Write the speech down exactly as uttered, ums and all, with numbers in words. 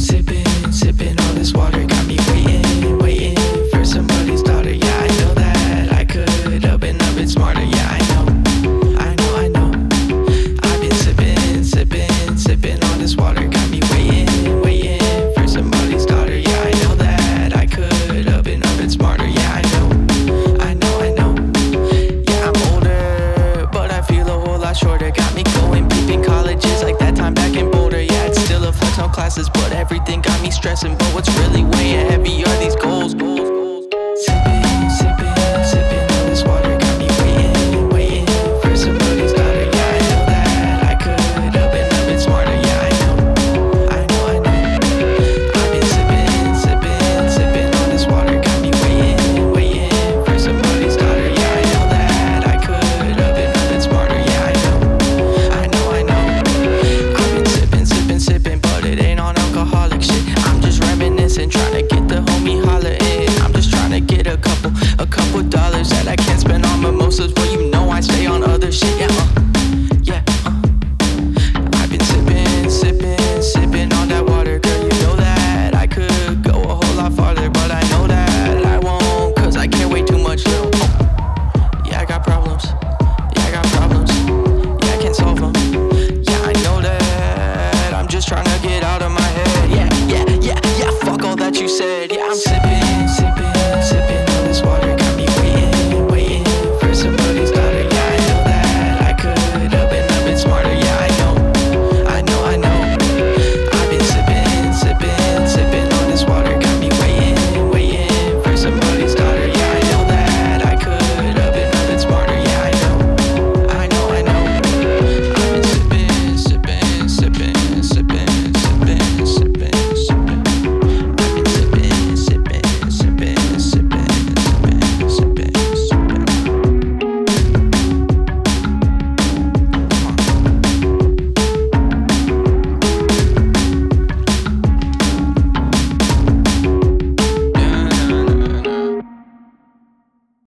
sipping, sipping all this water. Got me waiting, waiting for somebody's daughter. Yeah, I know that I could have been a bit smarter. Yeah, I know, I know, I know. I've been sipping, sipping, sipping all this water. Got me waiting, waiting for somebody's daughter. Yeah, I know that I could have been a bit smarter. Yeah, I know, I know, I know. Yeah, I'm older, but I feel a whole lot shorter. Got me going, peeping colleges like that time back in Boulder. Yeah, it's still a flex on classes, but everything got me stressing. But what's really weighing heavy are these goals, goals, goals. Sipping, sipping, sipping on this water. Got me waiting, waiting for somebody's daughter. Yeah, I know that I could have been a bit smarter. Yeah, I know, I know, I know. I've been sipping, sipping, sipping on this water. Got me waiting, waiting for somebody's daughter. Yeah, I know that I could have been a bit smarter. Yeah, I know, I know, I know. I've been sipping, sipping, sipping, but it ain't on alcoholic shit. I'm just reminiscing, trying to get the homie holler in. I'm just trying to get a couple, a couple dollars that I can't spend on mimosas. Well, you know I stay on other shit. Yeah, uh, yeah, uh. I've been sipping, sipping, sipping on that water. Girl, you know that I could go a whole lot farther, but I know that I won't, cause I can't wait too much. No. Yeah, I got problems. Yeah, I got problems. Yeah, I can't solve them. Yeah, I know that I'm just trying to get out of my head. Yeah, yeah, yeah, yeah, fuck all that you said. Yeah, I'm sipping.